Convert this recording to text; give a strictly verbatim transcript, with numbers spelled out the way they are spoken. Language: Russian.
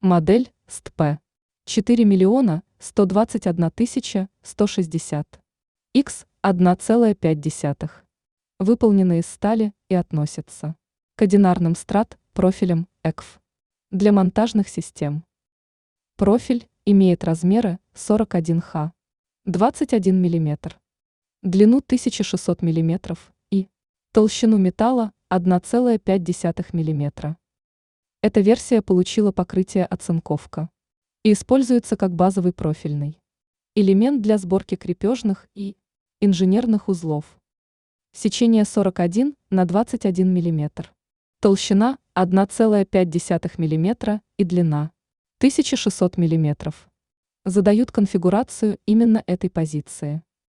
Модель эс тэ пэ четыре миллиона сто двадцать одна тысяча сто шестьдесят икс одна целая пять десятых. Выполнены из стали и относятся к одинарным страт профилям и кей эф для монтажных систем. Профиль имеет размеры сорок один ха, двадцать один миллиметр, длину тысяча шестьсот миллиметров и толщину металла одна целая пять десятых миллиметра. Эта версия получила покрытие оцинковка и используется как базовый профильный элемент для сборки крепежных и инженерных узлов. Сечение сорок один на двадцать один миллиметр, толщина одна целая пять десятых миллиметра и длина тысяча шестьсот миллиметров. Задают конфигурацию именно этой позиции.